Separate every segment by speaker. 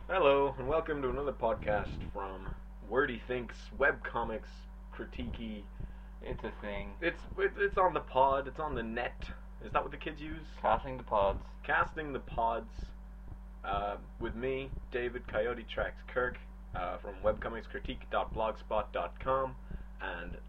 Speaker 1: Hello, and welcome to another podcast from Wordy Thinks Webcomics Critique.
Speaker 2: It's a thing.
Speaker 1: It's on the pod. It's on the net. Is that what the kids use?
Speaker 2: Casting the pods.
Speaker 1: Casting the pods. With me, David Coyote Tracks Kirk from webcomicscritique.blogspot.com and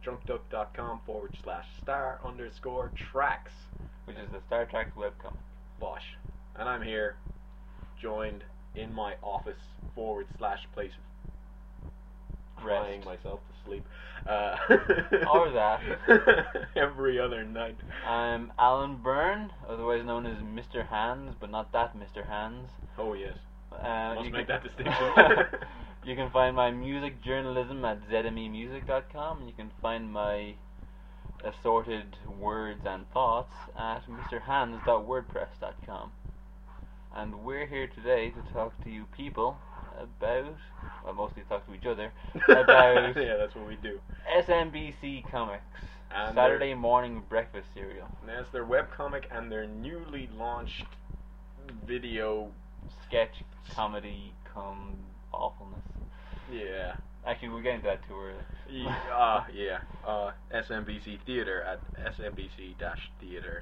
Speaker 1: drunkduck.com/star_tracks,
Speaker 2: which is the Star Trek webcomic.
Speaker 1: Bosh. And I'm here, joined in my office /place crying myself to sleep.
Speaker 2: Or that.
Speaker 1: Every other night.
Speaker 2: I'm Alan Byrne, otherwise known as Mr. Hands, but not that Mr. Hands.
Speaker 1: Oh yes. Must make that distinction.
Speaker 2: You can find my music journalism at zmemusic.com. You can find my assorted words and thoughts at mrhands.wordpress.com. And we're here today to talk to you people about, well, mostly talk to each other, about
Speaker 1: yeah, that's what we do.
Speaker 2: SMBC Comics,
Speaker 1: and
Speaker 2: Saturday morning breakfast cereal.
Speaker 1: Yes, their webcomic and their newly launched video
Speaker 2: sketch comedy come awfulness.
Speaker 1: Yeah.
Speaker 2: Actually, we're getting to that too early.
Speaker 1: SMBC Theater at SMBC-Theater.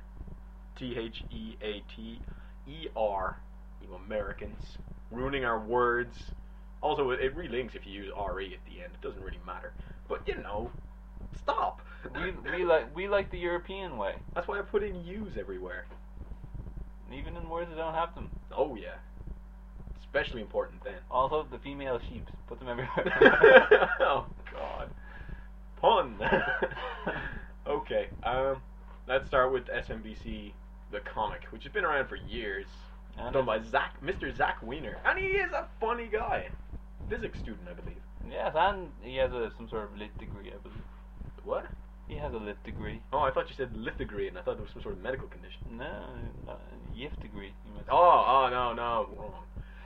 Speaker 1: THEATER. You Americans. Ruining our words. Also, it relinks if you use RE at the end. It doesn't really matter. But, stop.
Speaker 2: We like the European way.
Speaker 1: That's why I put in U's everywhere.
Speaker 2: Even in words that don't have them.
Speaker 1: Oh, yeah. Especially important then.
Speaker 2: Also, the female sheeps. Put them everywhere.
Speaker 1: Oh, God. Pun. Okay. Let's start with SMBC, the comic, which has been around for years. Done by Mr. Zach Wiener. And he is a funny guy. Physics student, I believe.
Speaker 2: Yes, and he has some sort of lit degree, I believe.
Speaker 1: What?
Speaker 2: He has a lit degree.
Speaker 1: Oh, I thought you said lit degree, and I thought it was some sort of medical condition.
Speaker 2: No, YIF degree.
Speaker 1: No, wrong.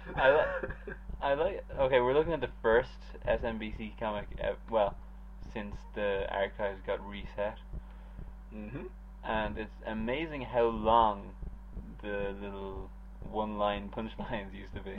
Speaker 2: Okay, we're looking at the first SMBC comic, since the archives got reset.
Speaker 1: Mm-hmm.
Speaker 2: And it's amazing how long the little one-line punchlines used to be.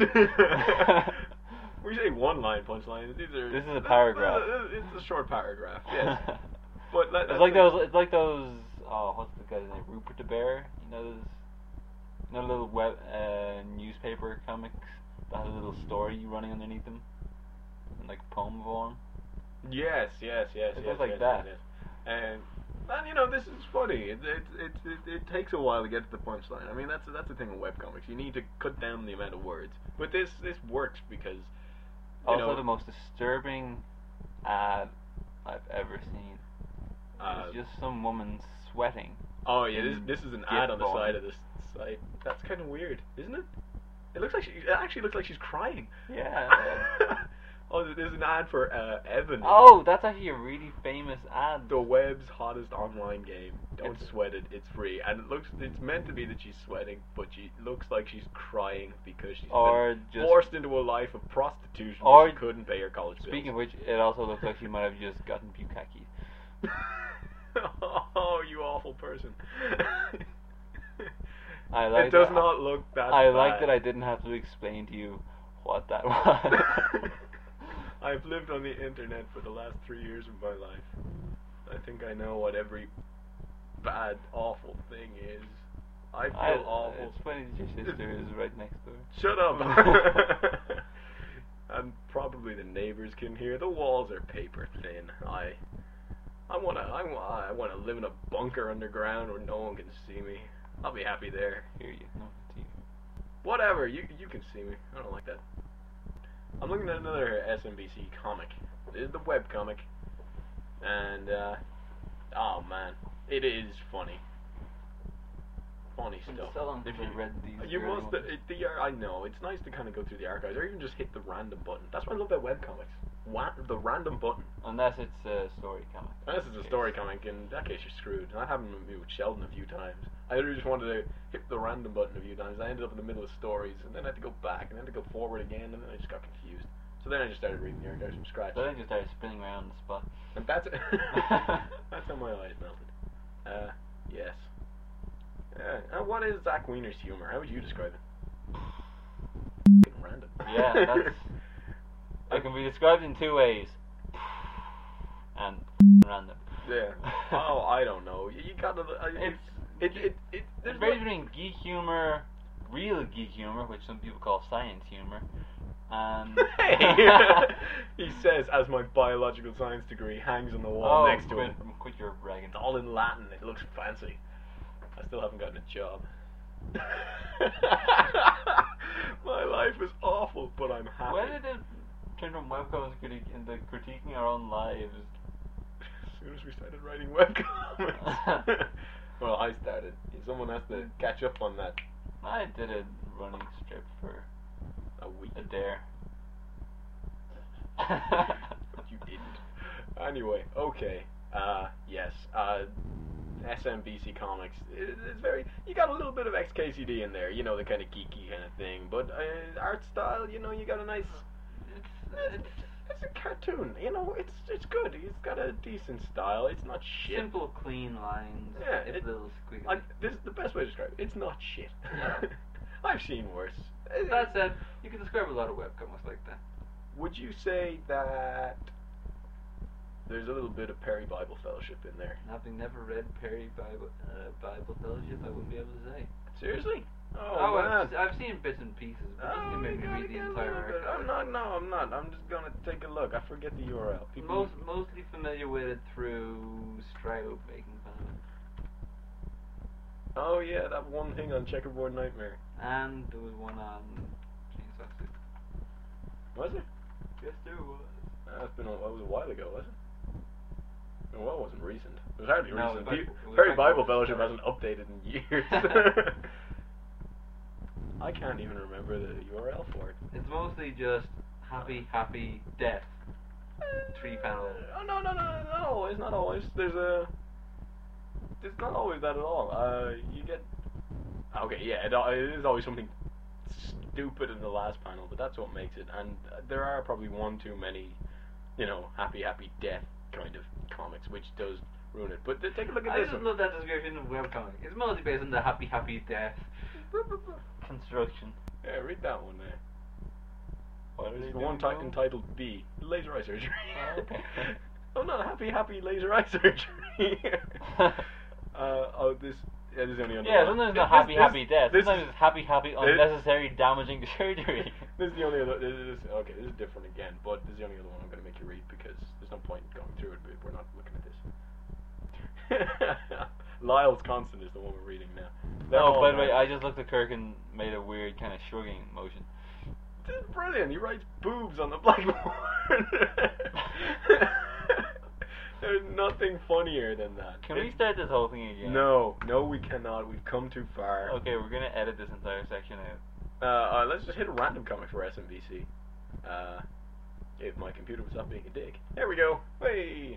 Speaker 1: We say one-line punchlines.
Speaker 2: This is a paragraph.
Speaker 1: It's a short paragraph. Yes. But
Speaker 2: it's like those. Oh, what's the guy's name? Rupert the Bear. Those little web newspaper comics that have a little story running underneath them, in like poem form.
Speaker 1: Yes.
Speaker 2: It looks like that.
Speaker 1: Yes. And this is funny. It takes a while to get to the punchline. I mean, that's the thing with webcomics. You need to cut down the amount of words. But this works because
Speaker 2: also the most disturbing ad I've ever seen. It's just some woman sweating.
Speaker 1: Oh yeah, this is an ad on the side of this site. That's kind of weird, isn't it? It actually looks like she's crying.
Speaker 2: Yeah.
Speaker 1: Oh, there's an ad for Evan.
Speaker 2: Oh, that's actually a really famous ad.
Speaker 1: The web's hottest online game. Don't sweat it. It's free. And it's meant to be that she's sweating, but she looks like she's crying because she's been forced into a life of prostitution or she couldn't pay her college bills.
Speaker 2: Speaking of which, it also looks like she might have just gotten bukkake.
Speaker 1: Oh, you awful person.
Speaker 2: It
Speaker 1: does not look that
Speaker 2: I
Speaker 1: bad.
Speaker 2: like that I didn't have to explain to you what that was.
Speaker 1: I've lived on the internet for the last 3 years of my life. I think I know what every bad, awful thing is. I feel awful.
Speaker 2: It's funny that your sister is right next door.
Speaker 1: Shut up! And probably the neighbors can hear. The walls are paper thin. I wanna live in a bunker underground where no one can see me. I'll be happy there.
Speaker 2: Hear you. No, it's you.
Speaker 1: Whatever. You can see me. I don't like that. I'm looking at another SMBC comic. This is the webcomic. And, oh man. It is funny. Funny stuff.
Speaker 2: So long since I read these.
Speaker 1: You must. I know. It's nice to kind of go through the archives, or even just hit the random button. That's what I love about webcomics. The random button.
Speaker 2: Unless it's a story comic.
Speaker 1: Unless it's a story comic, in that case you're screwed. That happened with me with Sheldon a few times. I literally just wanted to hit the random button a few times. I ended up in the middle of stories, and then I had to go back, and then to go forward again, and then I just got confused. So then I just started reading the archives from scratch.
Speaker 2: So then I just started spinning around the spot.
Speaker 1: And that's how my eyes melted. Yes. What is Zach Wiener's humor? How would you describe it? Random.
Speaker 2: Yeah, that's. It can be described in two ways. And random.
Speaker 1: Yeah. Oh, I don't know. You gotta. It's
Speaker 2: varies between geek humor, real geek humor, which some people call science humor, and.
Speaker 1: He says, as my biological science degree hangs on the wall next to him.
Speaker 2: Quit your bragging.
Speaker 1: It's all in Latin. It looks fancy. I still haven't gotten a job. My life is awful, but I'm happy.
Speaker 2: When did it turn from webcomics into critiquing our own lives?
Speaker 1: As soon as we started writing webcomics. Well, I started. Someone has to catch up on that.
Speaker 2: I did a running strip for
Speaker 1: a week.
Speaker 2: A dare.
Speaker 1: But you didn't. Anyway, okay. Yes. SMBC Comics. It's very. You got a little bit of XKCD in there. You know, the kind of geeky kind of thing. But art style, you know, you got a nice. It's a cartoon. You know, it's good. It's got a decent style. It's not shit.
Speaker 2: Simple, clean lines.
Speaker 1: Yeah.
Speaker 2: It's a little squiggly.
Speaker 1: This is the best way to describe it. It's not shit.
Speaker 2: Yeah.
Speaker 1: I've seen worse.
Speaker 2: That said, you can describe a lot of webcomics like that.
Speaker 1: Would you say that there's a little bit of Perry Bible Fellowship in there?
Speaker 2: Having never read Perry Bible Fellowship, I wouldn't be able to say.
Speaker 1: Seriously? Oh man.
Speaker 2: I've seen bits and pieces, but you can make me read the entire article.
Speaker 1: I'm not. I'm just gonna take a look. I forget the URL.
Speaker 2: Mostly familiar with it through Stroud making fun of it.
Speaker 1: Oh yeah, that one thing on Checkerboard Nightmare.
Speaker 2: And there was one on Chainsaw 6.
Speaker 1: Was it?
Speaker 2: Yes, there was.
Speaker 1: That was a while ago, was it? Well, it wasn't recent. It was hardly recent. Perry Bible Fellowship hasn't updated in years. I can't even remember the URL for it.
Speaker 2: It's mostly just happy, death. 3 panels.
Speaker 1: Oh, no, not always. It's not always that at all. You get... Okay, yeah, it is always something stupid in the last panel, but that's what makes it. And there are probably one too many, you know, happy death kind of comics, which does ruin it. But take a look at this one.
Speaker 2: I just love that description of webcomic. It's mostly based on the happy death construction.
Speaker 1: Yeah, read that one there.
Speaker 2: What is
Speaker 1: the one entitled B, Laser Eye Surgery.
Speaker 2: Oh, okay.
Speaker 1: Oh, not happy laser eye surgery. This is only on.
Speaker 2: Yeah, sometimes it's not happy death. Sometimes it's happy unnecessary damaging surgery.
Speaker 1: This is the only other. This is different again, but this is the only other one I'm going to make you read because there's no point in going through it. But we're not looking at this. Lyle's Constant is the one we're reading now.
Speaker 2: Oh, by the way, I just looked at Kirk and made a weird kind of shrugging motion.
Speaker 1: This is brilliant. He writes boobs on the blackboard. There's nothing funnier than that.
Speaker 2: Can we start this whole thing again?
Speaker 1: No, we cannot. We've come too far.
Speaker 2: Okay, we're gonna edit this entire section
Speaker 1: out. Let's just hit a random comic for SMBC. If my computer would stop being a dick. There we go. Hey.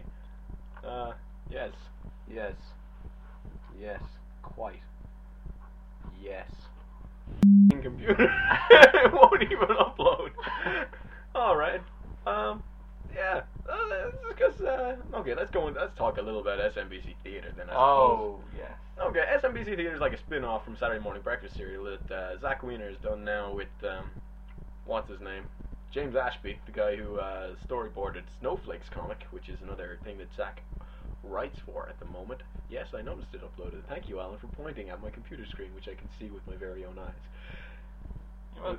Speaker 1: Yes. Quite. Yes. Computer. It won't even upload. All right. Yeah. Okay, let's talk a little about SMBC Theatre then. I suppose.
Speaker 2: Yes.
Speaker 1: Okay, SMBC Theatre is like a spin-off from Saturday Morning Breakfast cereal that Zach Wiener has done now with what's his name? James Ashby, the guy who storyboarded Snowflakes comic, which is another thing that Zach writes for at the moment. Yes, I noticed it uploaded. Thank you, Alan, for pointing at my computer screen, which I can see with my very own eyes.
Speaker 2: You're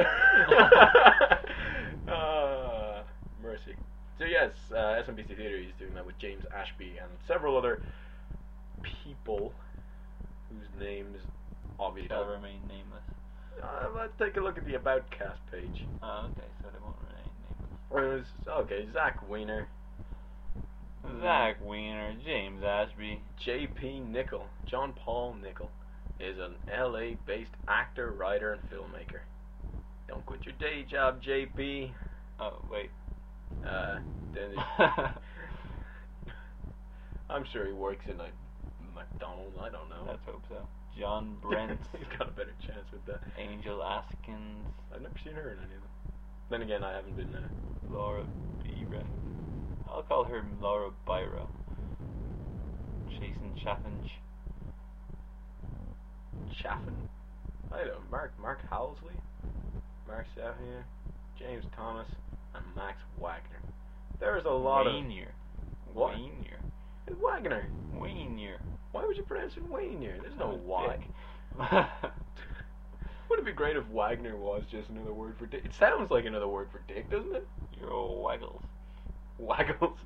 Speaker 2: welcome.
Speaker 1: Mercy. So yes, SMBC Theatre is doing that with James Ashby and several other people whose names obviously
Speaker 2: shall remain nameless.
Speaker 1: Let's take a look at the About Cast page.
Speaker 2: Oh, okay, so they won't remain nameless.
Speaker 1: Okay, Zach Wiener,
Speaker 2: James Ashby,
Speaker 1: J.P. Nickel, John Paul Nickel, is an LA-based actor, writer, and filmmaker. Don't quit your day job, J.P.
Speaker 2: Oh, wait.
Speaker 1: I'm sure he works in a McDonald's, I don't know.
Speaker 2: Let's hope so. John Brent.
Speaker 1: He's got a better chance with that.
Speaker 2: Angel Askins.
Speaker 1: I've never seen her in any of them. Then again, I haven't been
Speaker 2: Laura Bira. I'll call her Laura Biro. Jason Chaffin.
Speaker 1: I don't know. Mark Housley? Mark Safier? James Thomas, and Max Wagner. There's a lot
Speaker 2: Wainier.
Speaker 1: of... What?
Speaker 2: Wainier.
Speaker 1: It's Wagner.
Speaker 2: Wainier.
Speaker 1: Why would you pronounce it Wainier? There's no
Speaker 2: Dick.
Speaker 1: Y. Wouldn't it be great if Wagner was just another word for dick? It sounds like another word for dick, doesn't it?
Speaker 2: You're all waggles.
Speaker 1: Waggles.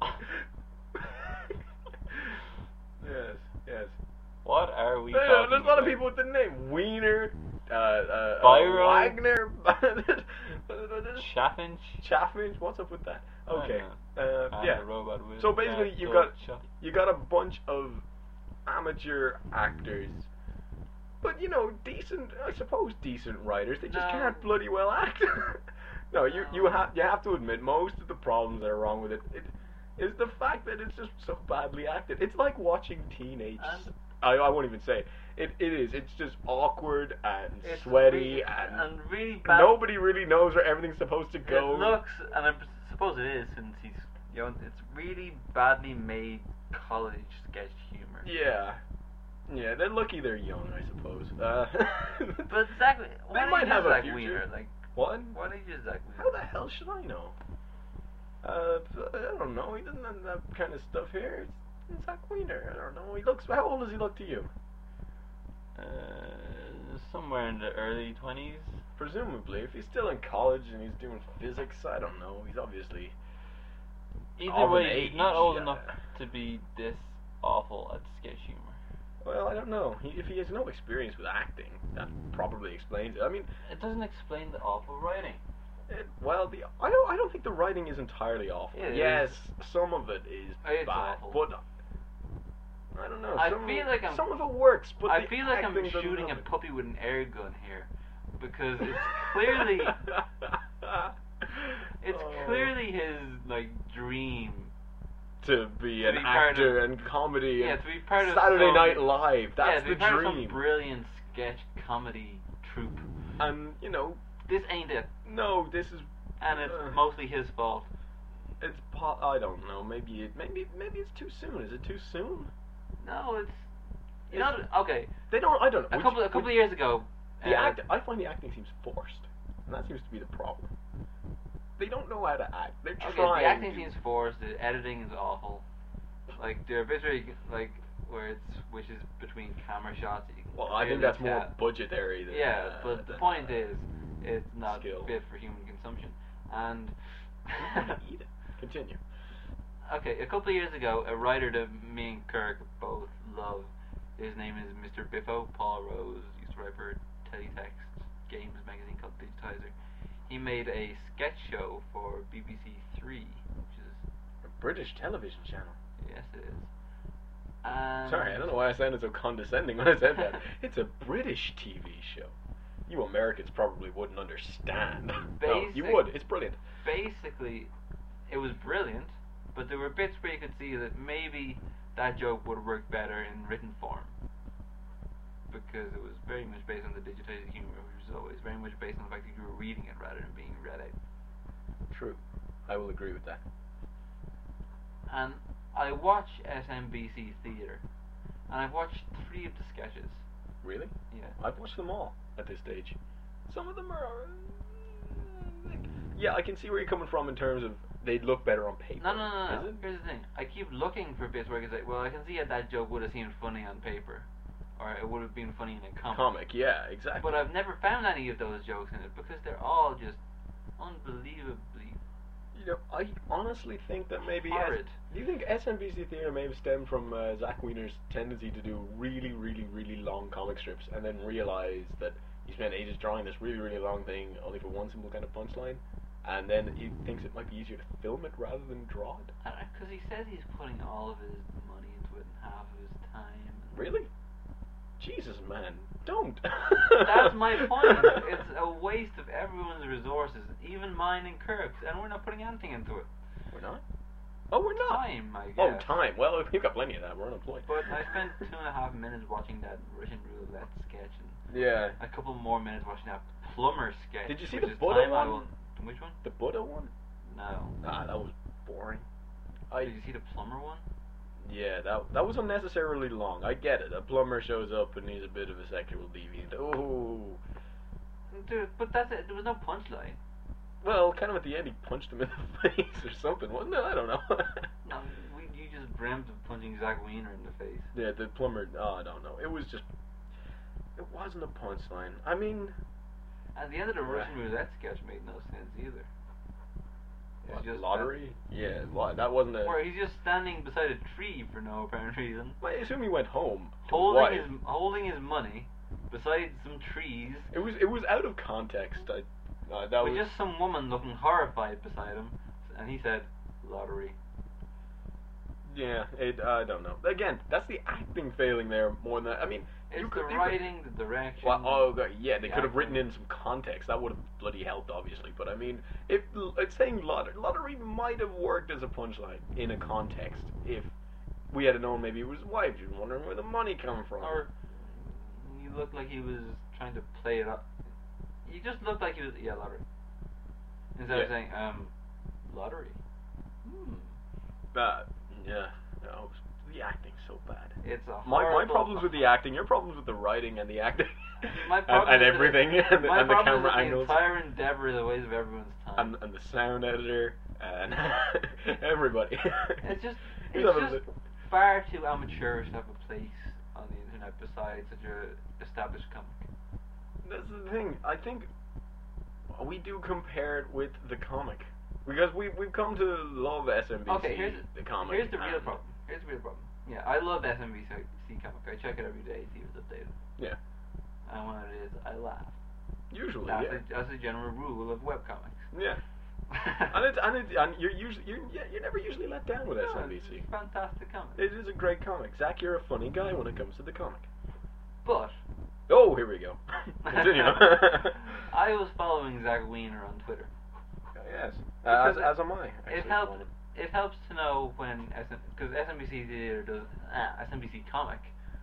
Speaker 1: Yes.
Speaker 2: What are we
Speaker 1: No,
Speaker 2: talking
Speaker 1: there's a lot of
Speaker 2: about?
Speaker 1: people with the name Wiener,
Speaker 2: Byron?
Speaker 1: Wagner,
Speaker 2: Chaffinch?
Speaker 1: Chaffinch. What's up with that? Okay,
Speaker 2: And
Speaker 1: yeah.
Speaker 2: the robot with
Speaker 1: So basically, you
Speaker 2: Dutch
Speaker 1: got
Speaker 2: shot.
Speaker 1: you got a bunch of amateur actors, but decent. I suppose decent writers. They just
Speaker 2: No.
Speaker 1: can't bloody well act. No, you have to admit most of the problems that are wrong with it is the fact that it's just so badly acted. It's like watching teenage. I won't even say it. It is. It's just awkward and
Speaker 3: It's
Speaker 1: sweaty
Speaker 3: really,
Speaker 1: and
Speaker 3: really bad.
Speaker 1: nobody really knows where everything's supposed to
Speaker 3: It
Speaker 1: go.
Speaker 3: looks, and I suppose it is, since he's it's really badly made college sketch humor.
Speaker 1: Yeah, they're lucky they're young, I suppose.
Speaker 3: But Zach,
Speaker 1: They might have a
Speaker 3: Zach
Speaker 1: future.
Speaker 3: Wiener? Like,
Speaker 1: What?
Speaker 3: what age is Zach
Speaker 1: How
Speaker 3: Wiener?
Speaker 1: the hell should I know? I don't know. He doesn't have that kind of stuff here. It's Zach Wiener. I don't know. He looks. How old does he look to you?
Speaker 2: Somewhere in the early 20s.
Speaker 1: Presumably, if he's still in college and he's doing physics, I don't know. He's obviously.
Speaker 2: Either
Speaker 1: of an
Speaker 2: way, he's not
Speaker 1: age,
Speaker 2: old
Speaker 1: yeah.
Speaker 2: enough to be this awful at sketch humor.
Speaker 1: Well, I don't know. If he has no experience with acting, that probably explains it. I mean,
Speaker 2: It doesn't explain the awful writing.
Speaker 1: I don't think the writing is entirely awful.
Speaker 3: It
Speaker 1: yes,
Speaker 3: is.
Speaker 1: some of it is
Speaker 3: It's
Speaker 1: bad,
Speaker 3: awful.
Speaker 1: but I don't know.
Speaker 3: I
Speaker 1: some
Speaker 3: feel like I'm-
Speaker 1: some of it works, but
Speaker 3: I
Speaker 1: the
Speaker 3: feel like I'm
Speaker 1: acting doesn't
Speaker 3: shooting a
Speaker 1: help it.
Speaker 3: puppy with an air gun here, because it's clearly
Speaker 1: Oh.
Speaker 3: clearly his dream.
Speaker 1: To be an
Speaker 3: be part
Speaker 1: actor and comedy
Speaker 3: Yeah,
Speaker 1: and
Speaker 3: to be part of
Speaker 1: Saturday
Speaker 3: some-
Speaker 1: Night Live.
Speaker 3: Yeah,
Speaker 1: That's
Speaker 3: to be
Speaker 1: the
Speaker 3: part of
Speaker 1: dream.
Speaker 3: some brilliant sketch comedy troupe.
Speaker 1: And
Speaker 3: This ain't it,
Speaker 1: no, this is
Speaker 3: and it's mostly his fault.
Speaker 1: I don't know. Maybe it's too soon. Is it too soon?
Speaker 3: No, it's
Speaker 1: Is-
Speaker 3: okay.
Speaker 1: They don't. I don't know.
Speaker 3: A couple of years ago,
Speaker 1: I find the acting seems forced, and that seems to be the problem. They don't know how to act. They're
Speaker 3: okay,
Speaker 1: trying.
Speaker 3: the acting
Speaker 1: to.
Speaker 3: seems forced. The editing is awful. Like there are bits where it switches between camera shots. That you can
Speaker 1: Well, I think
Speaker 3: clearly
Speaker 1: that's more
Speaker 3: tell.
Speaker 1: budgetary than.
Speaker 3: Yeah, but the
Speaker 1: than,
Speaker 3: point is, it's not
Speaker 1: skill.
Speaker 3: fit for human consumption. And
Speaker 1: Eat it. Continue.
Speaker 3: okay, a couple of years ago, a writer that me and Kirk both love. His name is Mr. Biffo. Paul Rose used to write for Teletext Games magazine called Digitizer. He made a sketch show for BBC Three, which is
Speaker 1: A British television channel.
Speaker 3: yes, it is. And
Speaker 1: Sorry, I don't know why I sounded so condescending when I said that. It's a British TV show. You Americans probably wouldn't understand. No, you would. It's brilliant.
Speaker 3: Basically, it was brilliant, but there were bits where you could see that maybe that joke would have worked better in written form. Because it was very much based on the digitized humor, which was always very much based on the fact that you were reading it rather than being read out.
Speaker 1: True. I will agree with that.
Speaker 3: And I watch SMBC Theatre, and I've watched 3 of the sketches.
Speaker 1: Really?
Speaker 3: Yeah.
Speaker 1: I've watched them all at this stage. Some of them are. Yeah, I can see where you're coming from in terms of they'd look better on paper.
Speaker 3: No.
Speaker 1: Is it?
Speaker 3: Here's the thing. I keep looking for bits where I can say, well, I can see how that joke would have seemed funny on paper. Or it would have been funny in a comic.
Speaker 1: Yeah, exactly.
Speaker 3: But I've never found any of those jokes in it because they're all just unbelievably
Speaker 1: I honestly think that maybe.
Speaker 3: horrid.
Speaker 1: Do you think SMBC Theatre may have stemmed from Zach Wiener's tendency to do really, really, really long comic strips and then realize that he spent ages drawing this really, really long thing only for one simple kind of punchline? And then he thinks it might be easier to film it rather than draw it?
Speaker 3: Because he says he's putting all of his money into it and half of his time.
Speaker 1: Really? Jesus, man. Don't.
Speaker 3: That's my point. It's a waste of everyone's resources, even mine and Kirk's, and we're not putting anything into it.
Speaker 1: We're not? Oh, we're not?
Speaker 3: Time, I guess.
Speaker 1: Oh, time. Well, we've got plenty of that. We're unemployed.
Speaker 3: But I spent 2.5 minutes watching that Russian roulette sketch and
Speaker 1: Yeah.
Speaker 3: a couple more minutes watching that plumber sketch.
Speaker 1: Did you see
Speaker 3: which
Speaker 1: the
Speaker 3: is
Speaker 1: Buddha
Speaker 3: time I
Speaker 1: one?
Speaker 3: will- Which one?
Speaker 1: The Buddha one?
Speaker 3: No.
Speaker 1: Ah, that was boring.
Speaker 3: Did you see the plumber one?
Speaker 1: Yeah, that was unnecessarily long. I get it. A plumber shows up and he's a bit of a sexual deviant. Oh.
Speaker 3: Dude, but that's it. There was no punchline.
Speaker 1: Well, kind of at the end, he punched him in the face or something, wasn't it? I don't know.
Speaker 3: No, you just dreamt of punching Zach Wiener in the face.
Speaker 1: Yeah, the plumber. Oh, I don't know. It was just. It wasn't a punchline. I mean.
Speaker 3: And the end of the Russian roulette sketch made no sense either. It's
Speaker 1: What,
Speaker 3: just
Speaker 1: lottery? Yeah, that wasn't a.
Speaker 3: where he's just standing beside a tree for no apparent reason,
Speaker 1: Well, I assume he went home. To his wife.
Speaker 3: holding his money beside some trees.
Speaker 1: It was out of context. That
Speaker 3: With
Speaker 1: was
Speaker 3: just some woman looking horrified beside him, and he said, "Lottery."
Speaker 1: yeah. I don't know. Again, that's the acting failing there more than I mean.
Speaker 3: It's
Speaker 1: you
Speaker 3: the
Speaker 1: could,
Speaker 3: writing, the direction.
Speaker 1: Well, oh God, yeah, they
Speaker 3: the
Speaker 1: could have written
Speaker 3: acting.
Speaker 1: in some context. That would have bloody helped, obviously. But I mean, if it's saying lottery might have worked as a punchline in a context if we had known maybe it was his wife. She was wondering where the money come from.
Speaker 3: Or he looked like he was trying to play it up. He just looked like he was lottery. Instead of
Speaker 1: Yeah.
Speaker 3: saying lottery.
Speaker 1: Yeah. No, the acting's so bad.
Speaker 3: It's a
Speaker 1: My
Speaker 3: horrible,
Speaker 1: problems with the acting, your problems with the writing and the acting,
Speaker 3: My problem
Speaker 1: and
Speaker 3: is that
Speaker 1: everything, and,
Speaker 3: my
Speaker 1: and the
Speaker 3: problem is
Speaker 1: camera
Speaker 3: that
Speaker 1: angles,
Speaker 3: The entire endeavor is a waste of everyone's time.
Speaker 1: and the sound editor, and everybody.
Speaker 3: It's just far too amateurish to have a place on the internet besides such a established comic.
Speaker 1: That's the thing. I think we do compare it with the comic because we've come to love SMBC.
Speaker 3: Okay,
Speaker 1: the comic.
Speaker 3: Here's the real problem. Yeah, I love SMBC comic. I check it every day, see if it's updated.
Speaker 1: Yeah.
Speaker 3: And when it is, I laugh.
Speaker 1: Usually,
Speaker 3: That's a general rule of webcomics.
Speaker 1: yeah. and you're never usually let down with SMBC.
Speaker 3: It's a fantastic comic.
Speaker 1: It is a great comic. Zach, you're a funny guy when it comes to the comic.
Speaker 3: But
Speaker 1: Oh, here we go. Continue.
Speaker 3: I was following Zach Wiener on Twitter.
Speaker 1: Yes.
Speaker 3: Because
Speaker 1: As am I.
Speaker 3: It helps to know when because SMBC Theater does SMBC Comic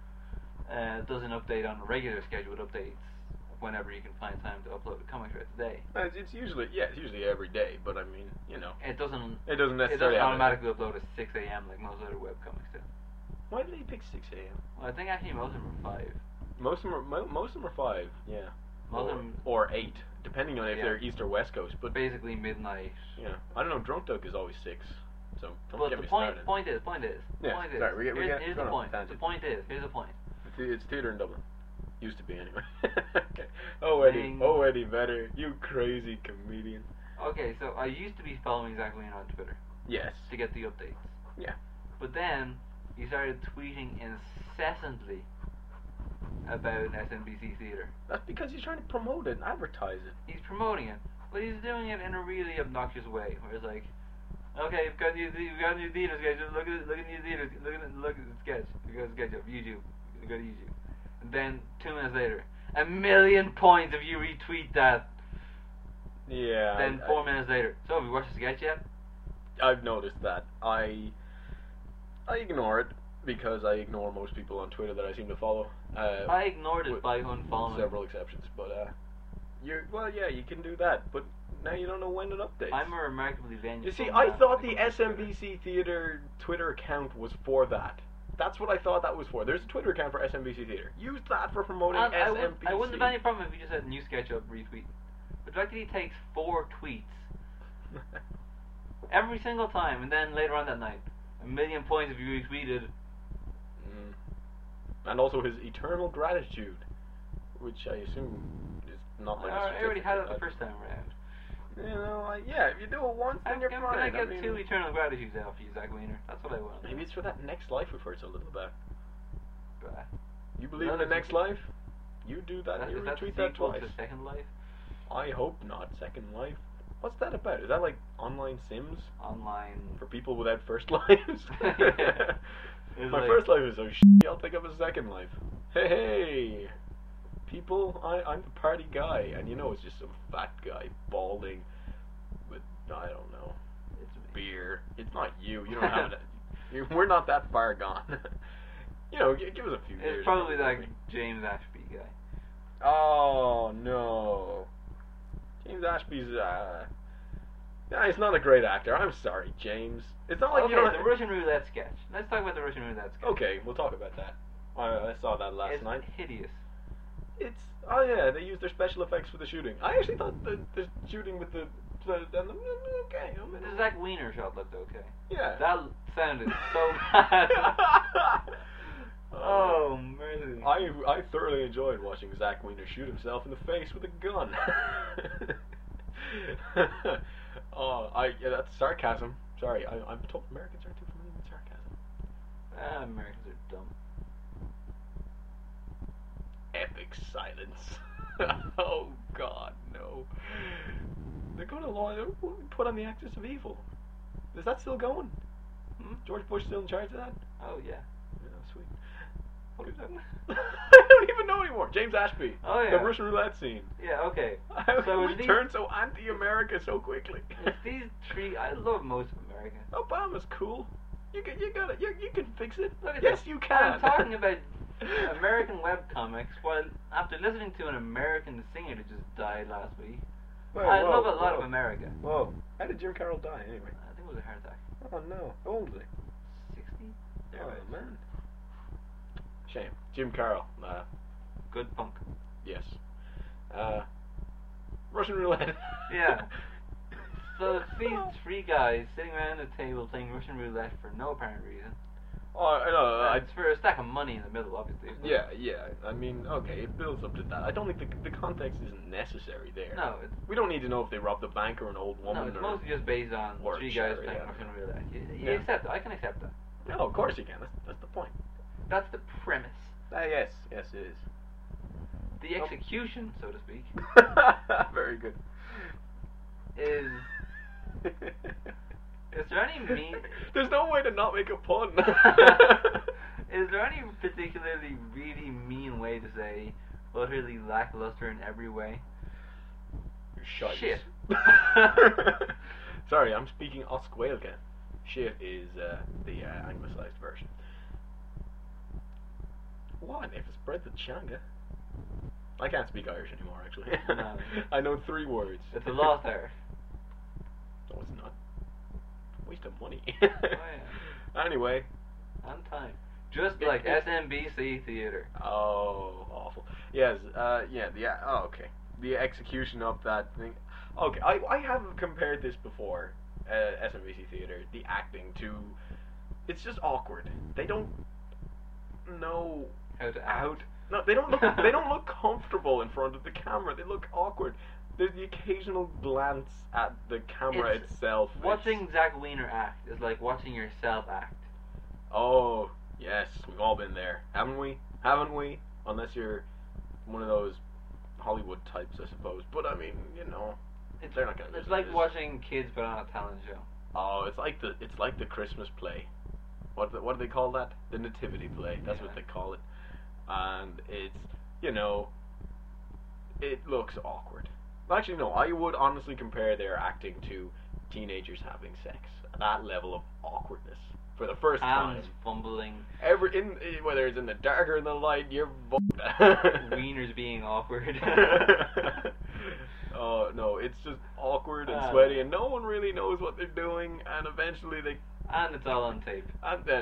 Speaker 3: does an update on a regular schedule. It updates whenever you can find time to upload a comic thread today.
Speaker 1: It's usually every day, but I mean,
Speaker 3: It doesn't
Speaker 1: necessarily have
Speaker 3: automatically upload at 6 a.m. like most other webcomics do.
Speaker 1: Why did they pick 6 a.m.?
Speaker 3: Well, I think actually most of them are 5.
Speaker 1: Most of them are 5. Yeah.
Speaker 3: Most of them
Speaker 1: or 8, depending on if
Speaker 3: Yeah.
Speaker 1: they're East or West Coast. But
Speaker 3: basically midnight.
Speaker 1: yeah, I don't know. Drunk Duck is always 6. So don't
Speaker 3: But
Speaker 1: get
Speaker 3: the
Speaker 1: me
Speaker 3: point
Speaker 1: started.
Speaker 3: point is.
Speaker 1: Yeah,
Speaker 3: Point is.
Speaker 1: sorry, we're
Speaker 3: Here's the
Speaker 1: going off
Speaker 3: point.
Speaker 1: tangent.
Speaker 3: The point is. Here's the point.
Speaker 1: It's theater in Dublin. Used to be anyway. Okay. Oh Eddie Vedder, you crazy comedian.
Speaker 3: Okay, so I used to be following Zach Wiener on Twitter
Speaker 1: Yes.
Speaker 3: to get the updates.
Speaker 1: Yeah.
Speaker 3: But then he started tweeting incessantly about SMBC Theatre.
Speaker 1: That's because he's trying to promote it and advertise it.
Speaker 3: He's promoting it, but he's doing it in a really obnoxious way, where it's like, okay, we've got a new theater sketch. Look at the new theater. Look at the sketch. We got a sketch up YouTube. We go to YouTube. And then 2 minutes later, 1 million points if you retweet that.
Speaker 1: Yeah.
Speaker 3: Then 4 minutes later, so have you watched the sketch yet?
Speaker 1: I've noticed that. I ignore it because I ignore most people on Twitter that I seem to follow.
Speaker 3: I ignored it
Speaker 1: with
Speaker 3: by unfollowing.
Speaker 1: several exceptions, but you can do that, but now you don't know when it updates.
Speaker 3: I'm a remarkably vain.
Speaker 1: You see, I thought the SMBC Theatre Twitter account was for that. That's what I thought that was for. There's a Twitter account for SMBC Theatre. Use that for promoting SMBC.
Speaker 3: I wouldn't have any problem if you just had new sketch up, retweet. But the fact that he takes 4 tweets every single time, and then later on that night, 1 million points if you retweeted.
Speaker 1: And also his eternal gratitude, which I assume is not like
Speaker 3: I already had it the first time around.
Speaker 1: You know, if you do it once, then you're fine.
Speaker 3: I'm gonna get 2 eternal gratitudes out for you, Zach Wiener. That's what I want.
Speaker 1: Maybe it's for that next life we've heard so little about.
Speaker 3: Bah.
Speaker 1: You believe in the next life? You do that. You
Speaker 3: Is that
Speaker 1: retweet
Speaker 3: the
Speaker 1: that
Speaker 3: sequel
Speaker 1: twice.
Speaker 3: to Second Life?
Speaker 1: I hope not. Second Life. What's that about? Is that like online Sims
Speaker 3: Online.
Speaker 1: for people without first lives?
Speaker 3: Yeah. It's
Speaker 1: My
Speaker 3: like-
Speaker 1: first life is so shitty. I'll pick up a second life. Hey, people! I'm the party guy, and it's just some fat guy balding with I don't know
Speaker 3: It's me.
Speaker 1: beer. It's not you. You don't have it. We're not that far gone. Give us a few years.
Speaker 3: It's probably that James Ashby guy.
Speaker 1: Oh no, James Ashby's. He's not a great actor. I'm sorry, James. It's not like
Speaker 3: Okay,
Speaker 1: you don't.
Speaker 3: the Russian roulette sketch. Let's talk about the Russian roulette sketch.
Speaker 1: Okay, we'll talk about that. I saw that last
Speaker 3: It's
Speaker 1: night.
Speaker 3: hideous.
Speaker 1: They used their special effects for the shooting. I actually thought the shooting with the then okay. I mean,
Speaker 3: The Zach Wiener shot looked okay.
Speaker 1: yeah.
Speaker 3: That sounded so bad. Oh, mercy.
Speaker 1: I thoroughly enjoyed watching Zach Wiener shoot himself in the face with a gun. That's sarcasm. Sorry, I'm told Americans aren't too familiar with sarcasm.
Speaker 3: Americans are dumb.
Speaker 1: Epic silence. Oh God, no. They're going to put on the Axis of Evil. Is that still going? George Bush still in charge of that?
Speaker 3: Oh, yeah.
Speaker 1: Yeah, sweet.
Speaker 3: What is that?
Speaker 1: I don't even know anymore. James Ashby.
Speaker 3: Oh, yeah.
Speaker 1: The Russian roulette scene.
Speaker 3: Yeah, okay.
Speaker 1: How
Speaker 3: So
Speaker 1: we
Speaker 3: is these-
Speaker 1: turned so anti-America so quickly?
Speaker 3: It's these three. I love most of America.
Speaker 1: Obama's cool. You can fix it.
Speaker 3: Look at
Speaker 1: Yes,
Speaker 3: this.
Speaker 1: you can.
Speaker 3: I'm talking about American webcomics while after listening to an American singer that just died last week. I love a lot of America.
Speaker 1: Whoa. How did Jim Carroll die anyway?
Speaker 3: I think it was a heart attack.
Speaker 1: Oh no. How old is he?
Speaker 3: 60?
Speaker 1: Oh man. Shame. Jim Carroll.
Speaker 3: Good punk.
Speaker 1: Yes. Russian roulette.
Speaker 3: Yeah. So it's these three guys sitting around a table playing Russian roulette for no apparent reason.
Speaker 1: Oh, I know.
Speaker 3: It's for a stack of money in the middle, obviously.
Speaker 1: Yeah. I mean, okay, it builds up to that. I don't think the context isn't necessary there.
Speaker 3: No, it's
Speaker 1: We don't need to know if they robbed a bank or an old
Speaker 3: no,
Speaker 1: woman.
Speaker 3: it's
Speaker 1: or
Speaker 3: mostly just based on
Speaker 1: or
Speaker 3: three
Speaker 1: share,
Speaker 3: guys playing
Speaker 1: yeah.
Speaker 3: Russian roulette. You
Speaker 1: Yeah.
Speaker 3: accept it. I can accept that.
Speaker 1: No, of course you can. That's the point.
Speaker 3: That's the premise.
Speaker 1: Yes, it is.
Speaker 3: The execution, so to speak,
Speaker 1: Very good.
Speaker 3: is there any mean?
Speaker 1: There's no way to not make a pun.
Speaker 3: Is there any particularly really mean way to say utterly lackluster in every way? Shit.
Speaker 1: Sorry, I'm speaking Osqueilka. Shit is the anglicised version. What if it's spread to Changa? I can't speak Irish anymore, actually.
Speaker 3: No.
Speaker 1: I know 3 words.
Speaker 3: It's a lost art.
Speaker 1: No, it's not. Waste of money.
Speaker 3: Oh, yeah.
Speaker 1: Anyway.
Speaker 3: On time. Just like SMBC Theatre.
Speaker 1: Oh, awful. Yes, oh, okay. The execution of that thing. Okay, I have compared this before, SMBC Theatre, the acting to, it's just awkward. They don't know
Speaker 3: How to act.
Speaker 1: No, they don't look comfortable in front of the camera. They look awkward. There's the occasional glance at the camera itself.
Speaker 3: Watching Zach Wiener act is like watching yourself act.
Speaker 1: Oh, yes, we've all been there, haven't we? Haven't we? Unless you're one of those Hollywood types, I suppose. But I mean, they're not gonna.
Speaker 3: It's like watching kids put on a talent show.
Speaker 1: Oh, it's like the Christmas play. What do they call that? The nativity play. That's what they call it. And it's it looks awkward. Actually, no. I would honestly compare their acting to teenagers having sex. That level of awkwardness for the first time.
Speaker 3: Hands fumbling.
Speaker 1: Whether it's in the dark or in the light, you're
Speaker 3: Wieners being awkward.
Speaker 1: Oh no, it's just awkward and sweaty, and no one really knows what they're doing, and eventually they.
Speaker 3: And it's all on tape.
Speaker 1: And then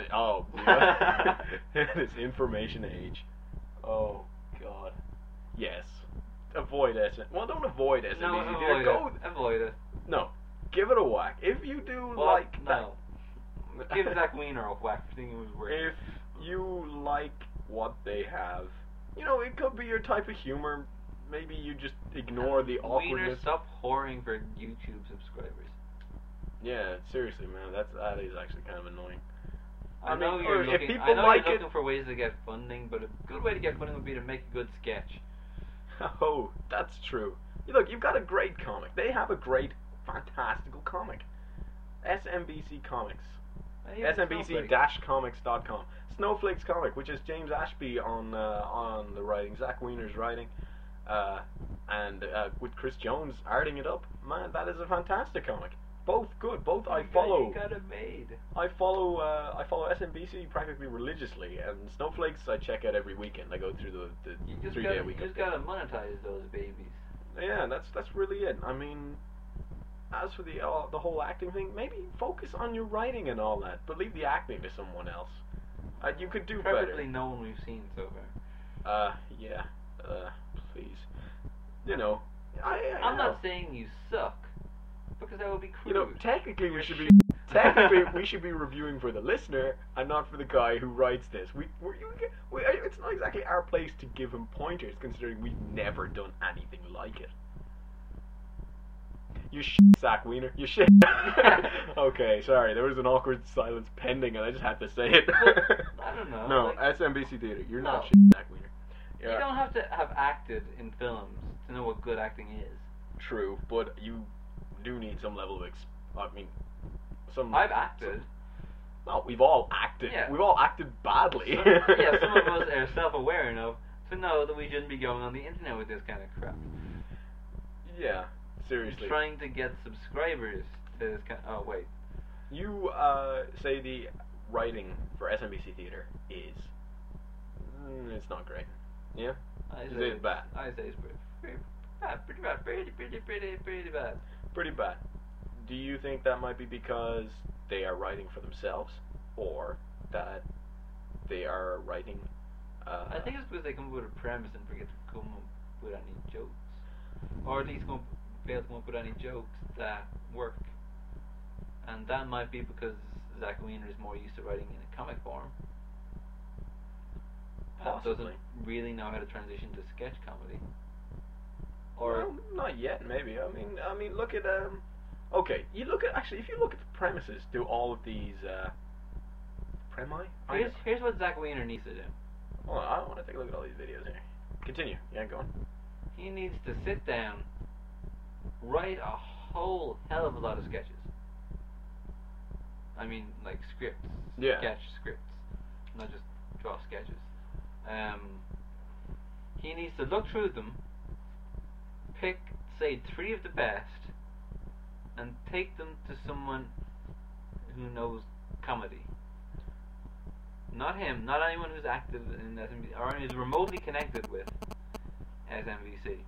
Speaker 1: this information age. Oh God. Yes. Avoid SM. Well, don't avoid SMBC.
Speaker 3: No, avoid it.
Speaker 1: No. Give it a whack. If you do like that.
Speaker 3: Give Zach Wiener a whack for thinking it was worth it.
Speaker 1: If you like what they have, it could be your type of humor. Maybe you just ignore the awkwardness.
Speaker 3: Wiener, stop whoring for YouTube subscribers.
Speaker 1: Yeah, seriously, man, that is actually kind of annoying.
Speaker 3: I know you're looking for ways to get funding, but a good way to get funding would be to make a good sketch.
Speaker 1: Oh, that's true. Look, you've got a great comic. They have a great, fantastical comic. SMBC Comics. SMBC-comics.com. Snowflakes comic, which is James Ashby on the writing, Zach Wiener's writing, and with Chris Jones arting it up. Man, that is a fantastic comic. Both good. Both I follow.
Speaker 3: You got it made.
Speaker 1: I follow SMBC practically religiously, and Snowflakes I check out every weekend. I go through the 3-day week.
Speaker 3: You just gotta monetize those babies.
Speaker 1: Yeah, that's really it. I mean, as for the whole acting thing, maybe focus on your writing and all that, but leave the acting to someone else. You could do
Speaker 3: Preferably
Speaker 1: better.
Speaker 3: no one we've seen so far.
Speaker 1: Yeah. Please.
Speaker 3: I'm not saying you suck, because that would be crude.
Speaker 1: You know, technically
Speaker 3: You're
Speaker 1: we should be reviewing for the listener and not for the guy who writes this. It's not exactly our place to give him pointers, considering we've never done anything like it. You Zach Wiener. You shit. Okay, sorry. There was an awkward silence pending, and I just had to say it.
Speaker 3: I don't know.
Speaker 1: No,
Speaker 3: like,
Speaker 1: SMBC Theatre. You're
Speaker 3: No.
Speaker 1: not Zach Wiener.
Speaker 3: you don't have to have acted in films to know what good acting is.
Speaker 1: True, but you do need some level of some.
Speaker 3: I've acted.
Speaker 1: No, we've all acted.
Speaker 3: Yeah.
Speaker 1: We've all acted badly.
Speaker 3: Some of us are self-aware enough to know that we shouldn't be going on the internet with this kind of crap.
Speaker 1: Yeah, seriously.
Speaker 3: Trying to get subscribers to this kind. Oh wait.
Speaker 1: You say the writing for SMBC Theatre is. It's not great. Yeah. Is it bad?
Speaker 3: I say it's pretty bad. Pretty bad. Pretty bad.
Speaker 1: Pretty bad. Do you think that might be because they are writing for themselves, or that they are writing?
Speaker 3: I think it's because they come up with a premise and forget to come up with any jokes, or at least fail to come up with any jokes that work. And that might be because Zach Wiener is more used to writing in a comic form.
Speaker 1: Possibly.
Speaker 3: Doesn't really know how to transition to sketch comedy. Or
Speaker 1: well, not yet. Maybe. I mean, look at Okay, if you look at the premises to all of these
Speaker 3: here's what Zach Wiener needs to do.
Speaker 1: Hold on, I want to take a look at all these videos here. Continue. Yeah, go on.
Speaker 3: He needs to sit down, write a whole hell of a lot of sketches. I mean, like scripts,
Speaker 1: Yeah.
Speaker 3: sketch scripts, not just draw sketches. He needs to look through them, pick, say, 3 of the best, and take them to someone who knows comedy. Not him, not anyone who's active in SMBC, or is remotely connected with SMBC.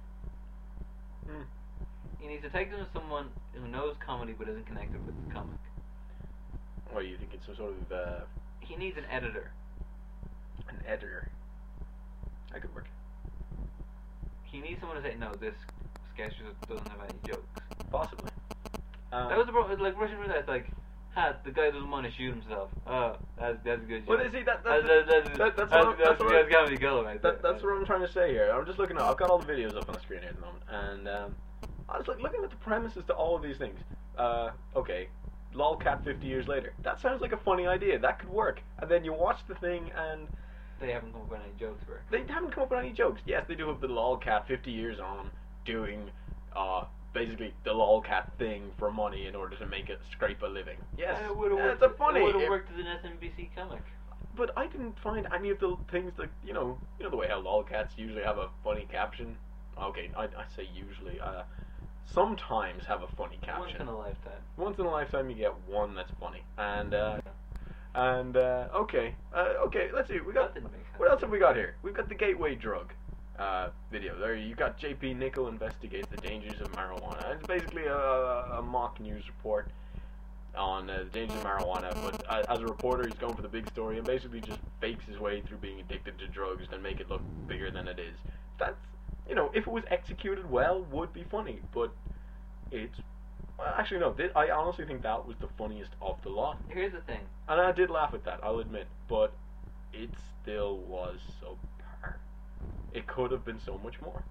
Speaker 3: He needs to take them to someone who knows comedy but isn't connected with the comic.
Speaker 1: What, you think it's some sort of
Speaker 3: He needs an editor.
Speaker 1: an editor? That could work.
Speaker 3: He needs someone to say, no, this sketch doesn't have any jokes.
Speaker 1: Possibly.
Speaker 3: That was the problem. Like Russian Roulette, like, the guy doesn't want to shoot himself. Oh, that's a good joke.
Speaker 1: Well, see, that's
Speaker 3: comedy gold right there.
Speaker 1: That's what I'm trying to say here. I'm just looking up. I've got all the videos up on the screen here at the moment, and I was like looking at the premises to all of these things. Okay, Lolcat 50 years later. That sounds like a funny idea. That could work. And then you watch the thing, and
Speaker 3: they haven't come up with any jokes for it.
Speaker 1: They haven't come up with any jokes. Yes, they do have the Lolcat 50 years on doing basically the Lolcat thing for money in order to make it scrape a living. Yes,
Speaker 3: it would have
Speaker 1: it's a funny.
Speaker 3: It would have worked as an SMBC comic.
Speaker 1: But I didn't find any of the things that you know the way how Lolcats usually have a funny caption. Okay, I say usually. Sometimes have a funny caption.
Speaker 3: Once in a lifetime.
Speaker 1: Once in a lifetime, you get one that's funny. And okay, let's see. What else have we got here? We've got the gateway drug video. There you got JP Nickel investigates the dangers of marijuana. It's basically a mock news report on the dangers of marijuana. But as a reporter, he's going for the big story and basically just fakes his way through being addicted to drugs and make it look bigger than it is. That's if it was executed well, would be funny. But it's actually no. I honestly think that was the funniest of the lot.
Speaker 3: Here's the thing.
Speaker 1: And I did laugh at that, I'll admit, but it still was subpar. It could have been so much more.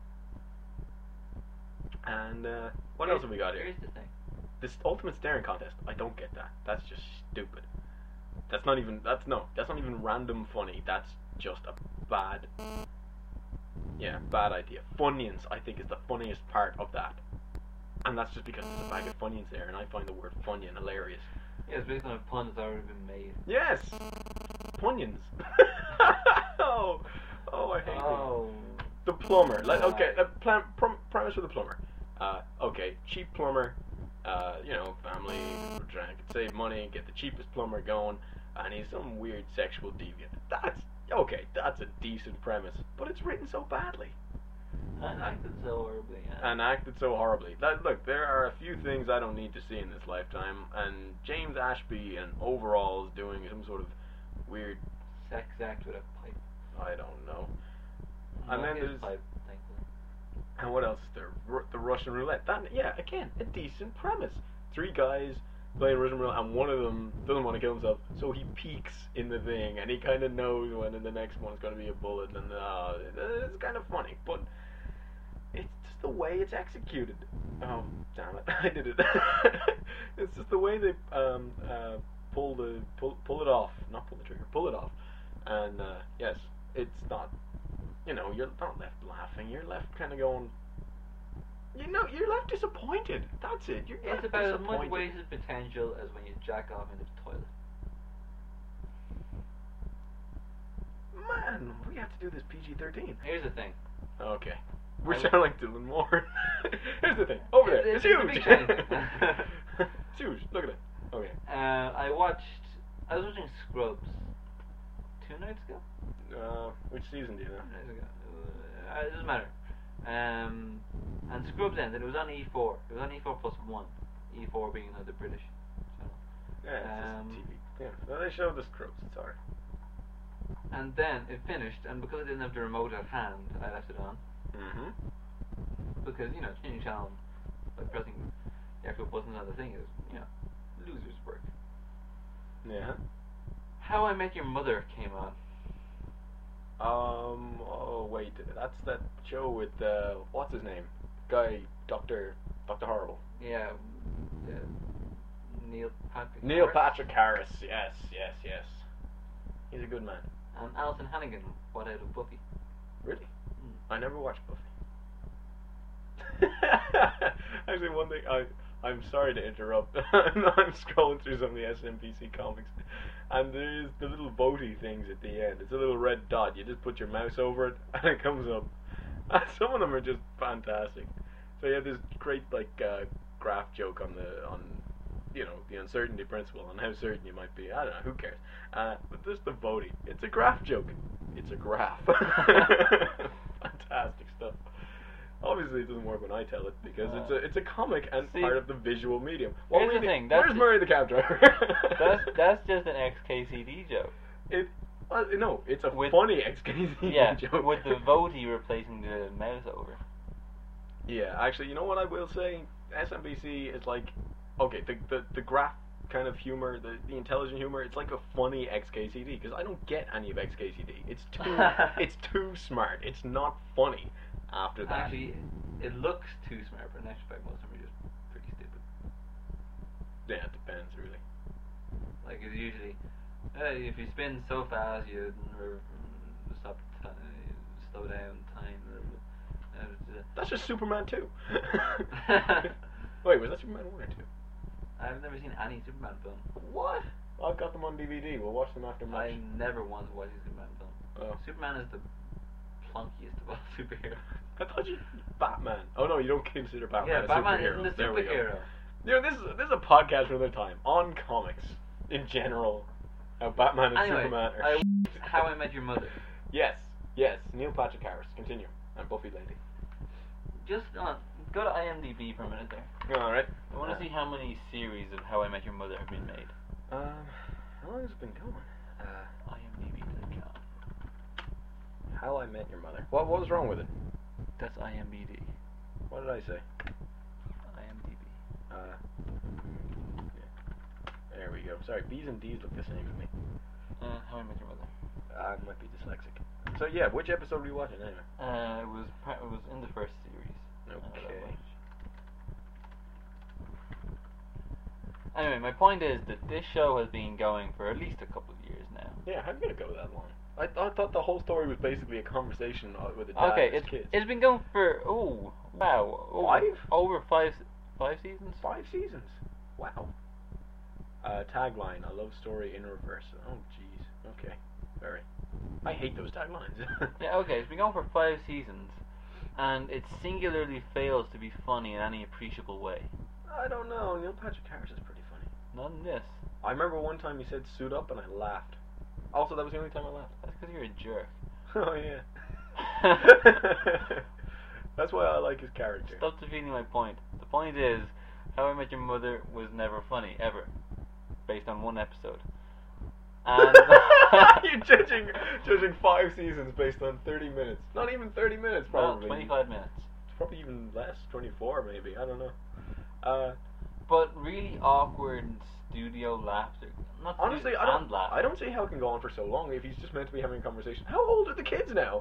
Speaker 1: And what else have we got here?
Speaker 3: Here's the thing.
Speaker 1: This ultimate staring contest. I don't get that. That's just stupid. That's not even random funny. That's just a bad idea. Funyuns, I think, is the funniest part of that. And that's just because there's a bag of Funyuns there, and I find the word Funyun hilarious.
Speaker 3: Yeah, it's based on a pun that's already been made.
Speaker 1: Yes! Funyuns. oh, I hate these. The plumber. Premise for the plumber. Okay, cheap plumber. Family trying to save money, get the cheapest plumber going, and he's some weird sexual deviant. That's a decent premise, but it's written so badly.
Speaker 3: And acted so horribly. Yeah.
Speaker 1: And acted so horribly. Look, there are a few things I don't need to see in this lifetime, and James Ashby in overalls doing some sort of weird
Speaker 3: sex act with a pipe.
Speaker 1: I don't know. And then there's
Speaker 3: pipe, thankfully.
Speaker 1: And what else is there? The Russian roulette. Again, a decent premise. three guys playing Russian roulette, and one of them doesn't want to kill himself, so he peeks in the thing, and he kind of knows when in the next one's going to be a bullet, and it's kind of funny, but it's just the way it's executed. Oh, damn it, I did it. It's just the way they pull it off, not pull the trigger, pull it off, and yes, it's not, you're not left laughing, you're left kind of going, you're left disappointed. That's it. You're
Speaker 3: It's about as much wasted potential as when you jack off into the toilet.
Speaker 1: Man, we have to do this PG-13.
Speaker 3: Here's the thing.
Speaker 1: Okay. We're sounding like Dylan Moore. Here's the thing. Over there. It's huge.
Speaker 3: a big shiny thing.
Speaker 1: It's huge. Look at it. Okay.
Speaker 3: I was watching Scrubs 2 nights ago.
Speaker 1: Which season do you know?
Speaker 3: 2 nights ago. It doesn't matter. And Scrubs ended. It was on E4. It was on E4 plus 1. E4 being the British channel.
Speaker 1: Yeah, it's just TV. Yeah. Well, they showed the Scrubs. It's alright.
Speaker 3: And then it finished, and because I didn't have the remote at hand, I left it on.
Speaker 1: Mm-hmm.
Speaker 3: Because, changing channel by pressing the actual buttons on the thing is, losers work.
Speaker 1: Yeah.
Speaker 3: How I Met Your Mother came on.
Speaker 1: Oh wait, that's that show with what's his name? Guy, Doctor Horrible.
Speaker 3: Yeah. Neil
Speaker 1: Patrick Harris. Yes. He's a good man.
Speaker 3: And Alison Hannigan, what out of Buffy.
Speaker 1: Really?
Speaker 3: Mm.
Speaker 1: I never watched Buffy. Actually, one thing I'm sorry to interrupt. I'm scrolling through some of the SMPC comics, and there's the little votey things at the end. It's a little red dot. You just put your mouse over it, and it comes up. And some of them are just fantastic. So you have this great graph joke on the uncertainty principle and how certain you might be. I don't know. Who cares? But just the votey. It's a graph joke. It's a graph. Fantastic stuff. Obviously, it doesn't work when I tell it because it's a comic and part of the visual medium. Well,
Speaker 2: here's the thing.
Speaker 1: Where's Murray the cab driver?
Speaker 2: that's just an XKCD joke.
Speaker 1: No, it's a funny XKCD joke.
Speaker 2: With the votey replacing the mouse over.
Speaker 1: Yeah, actually, you know what I will say? SMBC is like, okay, the graph kind of humor, the intelligent humor, it's like a funny XKCD because I don't get any of XKCD. It's too smart. It's not funny. After that,
Speaker 3: actually, it looks too smart, but in actual fact, most of them are just pretty stupid.
Speaker 1: Yeah, it depends, really.
Speaker 3: Like, it's usually, if you spin so fast, you slow down time.
Speaker 1: That's just Superman 2. Wait, was that Superman 1 or 2?
Speaker 3: I've never seen any Superman film.
Speaker 1: What? I've got them on DVD. We'll watch them after match.
Speaker 3: I never want to watch a Superman film.
Speaker 1: Oh.
Speaker 3: Superman is the plunkiest of all superheroes.
Speaker 1: I thought you Batman. Oh no, you don't consider Batman a
Speaker 3: Batman
Speaker 1: superhero.
Speaker 3: isn't a superhero.
Speaker 1: This is a podcast for another time on comics in general. How Batman and Superman are.
Speaker 3: How I Met Your Mother.
Speaker 1: Yes. Neil Patrick Harris. Continue. And Buffy lady.
Speaker 3: Just go to IMDb for a minute there.
Speaker 1: All right.
Speaker 2: I want to see how many series of How I Met Your Mother have been made.
Speaker 1: How long has it been going?
Speaker 2: IMDb.com.
Speaker 1: How I Met Your Mother. What was wrong with it?
Speaker 2: That's IMDb.
Speaker 1: What did I say?
Speaker 2: IMDb.
Speaker 1: Yeah. There we go. Sorry, B's and D's look the same to me.
Speaker 2: How I Met Your Mother.
Speaker 1: I might be dyslexic. So yeah, which episode were you watching anyway?
Speaker 2: It was in the first series.
Speaker 1: Okay.
Speaker 2: Anyway, my point is that this show has been going for at least a couple of years now.
Speaker 1: Yeah, how did it go that long? I thought the whole story was basically a conversation with a dad and his kids.
Speaker 2: It's been going for over five seasons.
Speaker 1: 5 seasons. Wow. Tagline: a love story in reverse. Oh jeez. Okay. Very. I hate those taglines.
Speaker 2: Yeah. Okay. It's been going for 5 seasons, and it singularly fails to be funny in any appreciable way.
Speaker 1: I don't know. Neil Patrick Harris is pretty funny.
Speaker 2: Not in this.
Speaker 1: I remember one time he said "suit up" and I laughed. Also, that was the only time I laughed.
Speaker 2: That's because you're a jerk.
Speaker 1: Oh yeah. That's why I like his character.
Speaker 2: Stop defeating my point. The point is, How I Met Your Mother was never funny, ever. Based on one episode. And
Speaker 1: you're judging 5 seasons based on 30 minutes. Not even 30 minutes, probably.
Speaker 2: Well, 25 minutes.
Speaker 1: It's probably even less, 24 maybe. I don't know.
Speaker 2: But really, really awkward studio laughter. Not
Speaker 1: Honestly,
Speaker 2: studio, and laughter.
Speaker 1: I don't see how it can go on for so long if he's just meant to be having a conversation. How old are the kids now?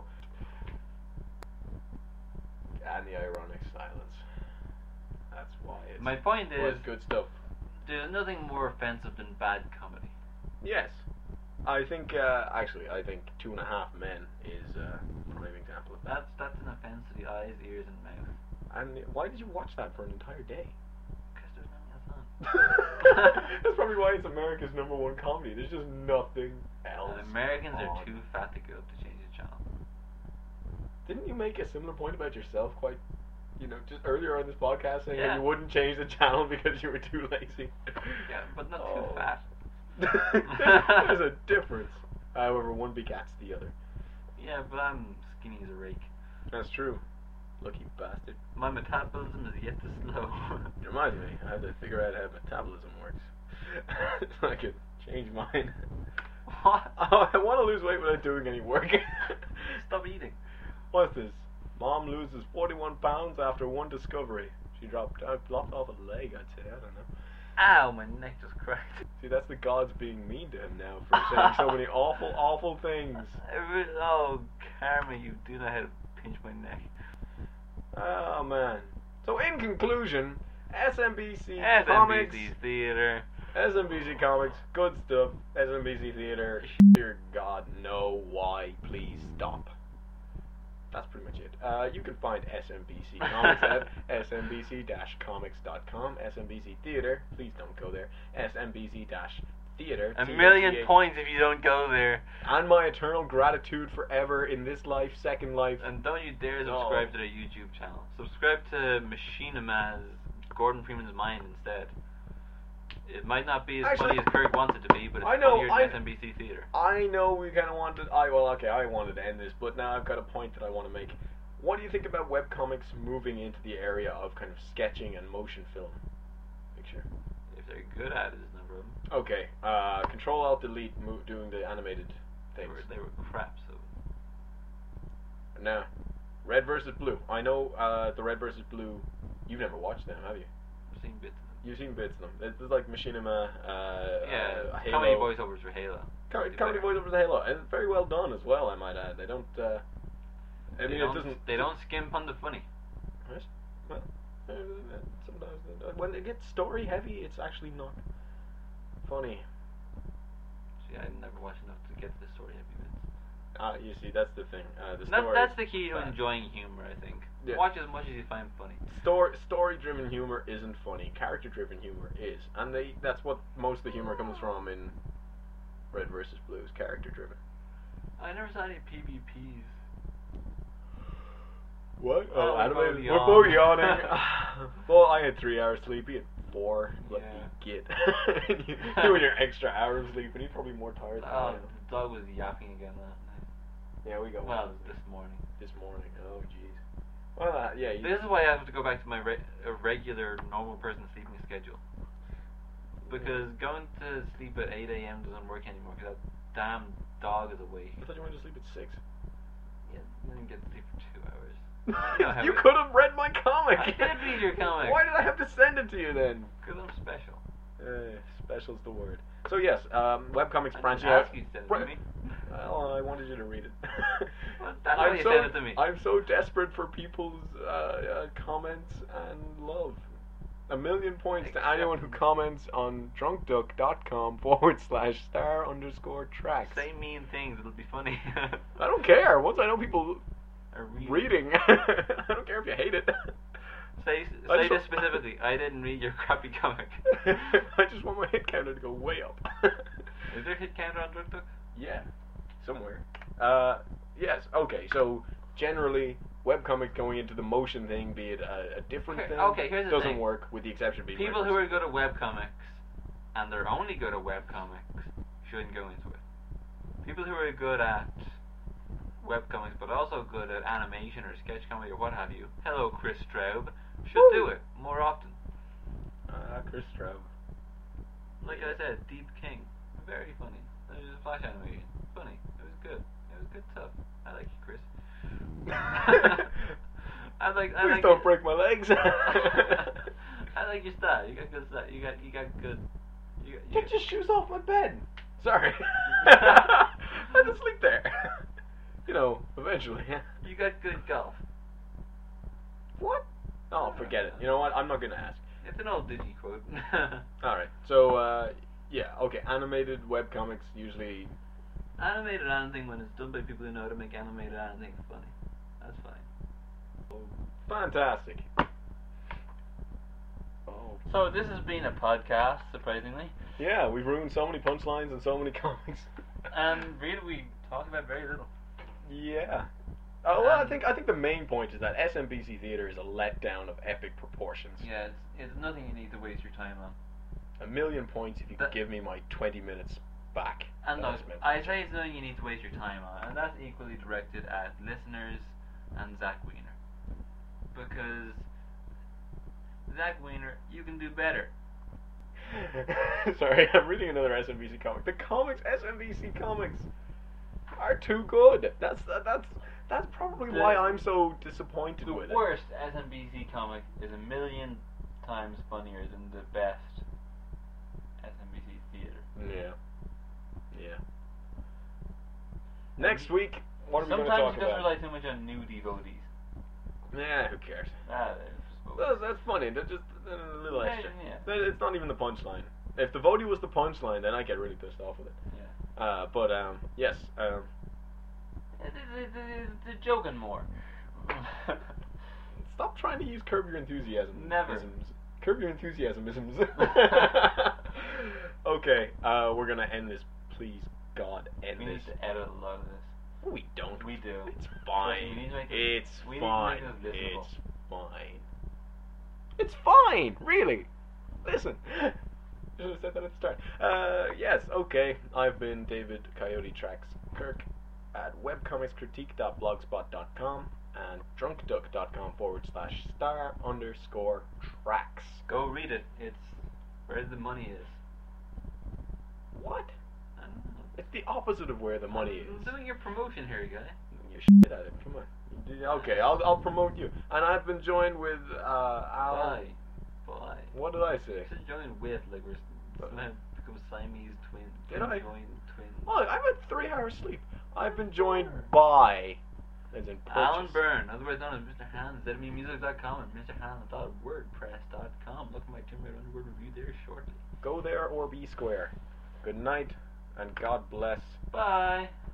Speaker 1: And the ironic silence. That's why it's
Speaker 3: My point is,
Speaker 1: good stuff.
Speaker 3: there's nothing more offensive than bad comedy.
Speaker 1: Yes. I think, I think 2.5 Men is a prime example of that.
Speaker 3: That's an offense to the eyes, ears, and mouth.
Speaker 1: And why did you watch that for an entire day?
Speaker 3: Because there's nothing else on.
Speaker 1: That's probably why it's America's #1 comedy. There's just nothing else.
Speaker 3: And Americans
Speaker 1: on.
Speaker 3: are too fat to go up to change the channel.
Speaker 1: Didn't you make a similar point about yourself quite, just earlier on this podcast saying that
Speaker 3: Yeah.
Speaker 1: you wouldn't change the channel because you were too lazy?
Speaker 3: Yeah, but not too fat.
Speaker 1: There's a difference. However, one begats the other.
Speaker 3: Yeah, but I'm skinny as a rake.
Speaker 1: That's true. Lucky bastard.
Speaker 3: My metabolism is yet to slow.
Speaker 1: It reminds me, I have to figure out how metabolism works. So I could change mine.
Speaker 3: What?
Speaker 1: I want to lose weight without doing any work.
Speaker 3: Stop eating.
Speaker 1: What's this? Mom loses 41 pounds after one discovery. She lopped off a leg, I'd say. I don't know.
Speaker 3: Ow, my neck just cracked.
Speaker 1: See, that's the gods being mean to him now for saying so many awful, awful things.
Speaker 3: Oh, Karma, you do know how to pinch my neck.
Speaker 1: Oh, man. So, in conclusion, SMBC Comics...
Speaker 3: SMBC Theater.
Speaker 1: SMBC Comics, good stuff. SMBC Theater, dear God, no, why, please stop. That's pretty much it. You can find SMBC Comics at smbc-comics.com. SMBC Theater, please don't go there. SMBC-Theater.
Speaker 3: A million
Speaker 1: THEATER.
Speaker 3: points if you don't go there.
Speaker 1: And my eternal gratitude forever in this life, second life.
Speaker 3: And don't you dare subscribe to their YouTube channel. Subscribe to Machinima Gordon Freeman's Mind instead. It might not be as funny as Kirk wants it to be, but it's funnier than SMBC Theater.
Speaker 1: I know we kind of wanted... I wanted to end this, but now I've got a point that I want to make. What do you think about webcomics moving into the area of kind of sketching and motion film picture?
Speaker 3: If they're good at it, there's no problem.
Speaker 1: Okay, Control-Alt-Delete doing the animated things.
Speaker 3: They were crap, so...
Speaker 1: Now, Red vs. Blue. I know the Red vs. Blue... You've never watched them, have you?
Speaker 3: I've seen bits of them.
Speaker 1: You've seen bits of them. There's like Machinima,
Speaker 3: Yeah,
Speaker 1: Halo.
Speaker 3: comedy voiceovers for Halo.
Speaker 1: Comedy voiceovers for Halo. And very well done as well, I might add. They don't...
Speaker 3: They don't skimp on the funny.
Speaker 1: Right? Well, sometimes when they get story heavy, it's actually not funny.
Speaker 3: See, I never watched enough to get to the story heavy bits.
Speaker 1: You see, that's the thing. The story.
Speaker 3: That's the key to enjoying humor, I think.
Speaker 1: Yeah.
Speaker 3: Watch as much as you find funny.
Speaker 1: Story-driven humor isn't funny. Character-driven humor is, and that's what most of the humor comes from in Red vs. Blue is character-driven.
Speaker 3: I never saw any PvPs.
Speaker 1: What?
Speaker 3: Oh,
Speaker 1: animated.
Speaker 3: we're both
Speaker 1: We're both yawning. Well, I had 3 hours sleep. He had 4. Lucky git. You and your extra hour of sleep, and he's probably more tired than I
Speaker 3: Oh,
Speaker 1: am.
Speaker 3: the dog was yapping again last night.
Speaker 1: Yeah, we got one.
Speaker 3: Well, this morning.
Speaker 1: This morning. Oh, jeez. Well, yeah.
Speaker 3: This is why I have to go back to my regular, normal person sleeping schedule. Because going to sleep at 8 a.m. doesn't work anymore because that damn dog is awake.
Speaker 1: I thought you wanted to sleep at 6.
Speaker 3: Yeah, then you get to sleep for 2 hours.
Speaker 1: You could have read my comic.
Speaker 3: I did read your comic.
Speaker 1: Why did I have to send it to you then?
Speaker 3: Because I'm special.
Speaker 1: Special's the word. So yes, webcomics
Speaker 3: I
Speaker 1: branching
Speaker 3: didn't
Speaker 1: out.
Speaker 3: ask you to send it to me.
Speaker 1: Well, I wanted you to read it.
Speaker 3: Well, that's why you sent it to me.
Speaker 1: I'm so desperate for people's comments and love. 1,000,000 points to anyone who comments on drunkduck.com/star_tracks.
Speaker 3: Say mean things, it'll be funny.
Speaker 1: I don't care. Once I know people
Speaker 3: read.
Speaker 1: reading, I don't care if you hate it.
Speaker 3: Say this specifically. I didn't read your crappy comic.
Speaker 1: I just want my hit counter to go way up.
Speaker 3: Is there a hit counter on DrunkDuck?
Speaker 1: Yeah, somewhere. Yes. Okay. So generally, webcomics going into the motion thing, be it a different thing,
Speaker 3: okay, here's the
Speaker 1: doesn't
Speaker 3: thing.
Speaker 1: work, with the exception of being
Speaker 3: People who are good at webcomics, and they're only good at webcomics, shouldn't go into it. People who are good at webcomics, but also good at animation or sketch comedy or what have you, hello Chris Straub, should do it more often.
Speaker 1: Chris Straub.
Speaker 3: Like I said, Deep King, very funny. It was a flash animation, funny. It was good. It was good stuff. I like you, Chris. Please
Speaker 1: don't break my legs.
Speaker 3: I like like your style. You got good style. You got good. You
Speaker 1: Get your shoes off my bed. Sorry. I had to sleep there. You know, eventually.
Speaker 3: You got good golf.
Speaker 1: What? Oh, forget it. You know what? I'm not gonna ask.
Speaker 3: It's an old Digi quote.
Speaker 1: Alright, so, yeah, okay, animated webcomics usually...
Speaker 3: Animated anything when it's done by people who know how to make animated anything funny. That's fine.
Speaker 1: Fantastic. Oh.
Speaker 2: So this has been a podcast, surprisingly.
Speaker 1: Yeah, we've ruined so many punchlines and so many comics.
Speaker 2: And really, we talked about very little.
Speaker 1: Yeah. Oh, well, I think the main point is that SMBC Theatre is a letdown of epic proportions.
Speaker 3: Yeah, it's nothing you need to waste your time on.
Speaker 1: 1,000,000 points if you could give me my 20 minutes back.
Speaker 3: And look, I say it's nothing you need to waste your time on, and that's equally directed at listeners and Zach Wiener. Because Zach Wiener, you can do better.
Speaker 1: Sorry, I'm reading another SMBC comic. The comics, SMBC comics, are too good. That's probably why I'm so disappointed with it.
Speaker 2: The worst SMBC comic is 1,000,000 times funnier than the best SMBC Theatre.
Speaker 1: Yeah. Yeah. Next week, what are we going to talk
Speaker 2: Sometimes he doesn't
Speaker 1: about?
Speaker 2: rely too much on new devotees.
Speaker 1: Yeah, who cares? That's funny. That's just a little extra.
Speaker 2: Yeah.
Speaker 1: It's not even the punchline. If the Vody was the punchline, then I get really pissed off with it.
Speaker 2: Yeah.
Speaker 1: But yes.
Speaker 2: They're joking more.
Speaker 1: Stop trying to use Curb Your Enthusiasm.
Speaker 2: Never.
Speaker 1: Curb Your Enthusiasm-isms. Okay, we're gonna end this. Please, God, end
Speaker 2: We
Speaker 1: this.
Speaker 2: need to edit a lot of this.
Speaker 1: We don't.
Speaker 2: We do.
Speaker 1: It's fine.
Speaker 2: We need to make
Speaker 1: It's
Speaker 2: we
Speaker 1: fine.
Speaker 2: Need to make this visible.
Speaker 1: It's fine. It's fine. Really. Listen. Should have said that at the start. Yes. Okay. I've been David Coyote Tracks Kirk at webcomicscritique.blogspot.com and drunkduck.com/star_tracks.
Speaker 3: Go read it. It's where the money is.
Speaker 1: What?
Speaker 3: I don't know.
Speaker 1: It's the opposite of where the money
Speaker 3: I'm
Speaker 1: is.
Speaker 3: doing your promotion here, guy.
Speaker 1: You're shit at it. Come on. Okay, I'll promote you. And I've been joined with Al.
Speaker 3: Bye.
Speaker 1: What did I say?
Speaker 3: Just join with, like we're gonna become Siamese twins.
Speaker 1: Did I?
Speaker 3: Join twins.
Speaker 1: Look, I've had 3 hours sleep. I've been joined by, as in purchase.
Speaker 3: Alan Byrne, otherwise known as Mr. Hans, ZMeMusic.com and MrHans.wordpress.com. Look at my Tomb Raider Underworld review there shortly.
Speaker 1: Go there or be square. Good night, and God bless.
Speaker 3: Bye.